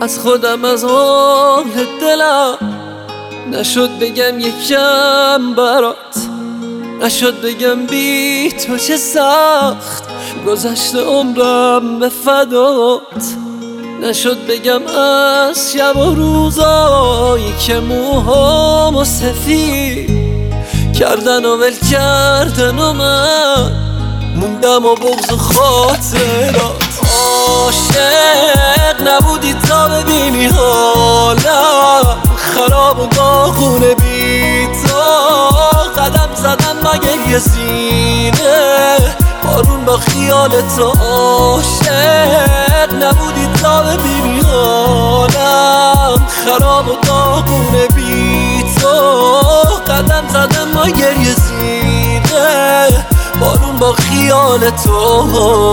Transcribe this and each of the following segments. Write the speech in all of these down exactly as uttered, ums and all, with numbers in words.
از خودم از حال دلم نشد بگم یکم برات، نشد بگم بی تو چه سخت گذشته عمرم به فدات، نشد بگم از شب و روزایی که موهامو سفید کردن و ول کردن و من موندم و بغض و خاطرات. عاشق نبودی تا ببینی حالم خراب و داغونه بی تو، قدم زدم مگه یه سینه بارون با خیال تو. عاشق نبودی تا ببینی حالم خراب و داغونه بی تو، قدم زدم مگه یه سینه بارون با خیال تو.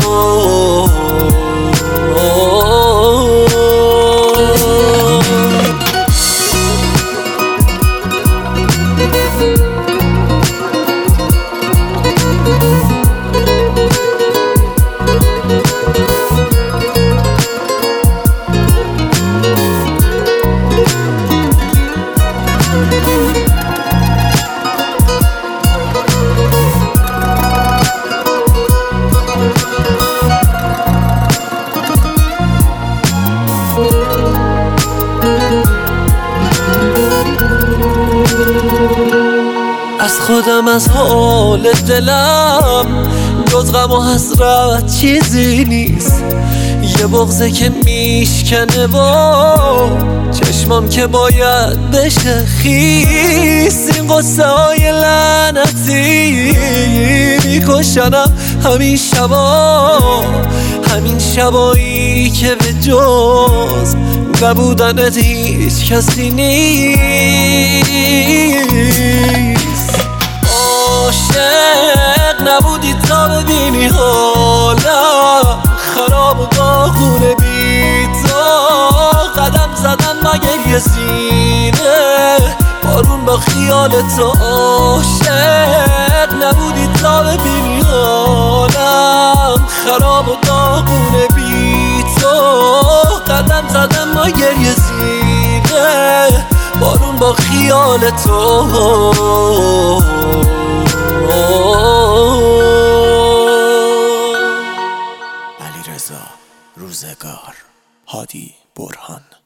از خودم از حال دلم جز غم و حسرت چیزی نیست، یه بغضه که میشکنه و چشمام که باید بشه خیس. این قصه های لعنتی میکشنم همین شبا، همین شبایی که به جز نبودنت هیچ کسی نیست. عاشق نبودی تا ببینی حالم خراب و داغونه بی تو، قدم زدم مگه یه سینه بارون با خیال تو. عاشق نبودی تا ببینی حالم خراب و داغونه بی تو، قدم زدم مگه یه سینه بارون با خیال تو. علیرضا روزگار، هادی برهان.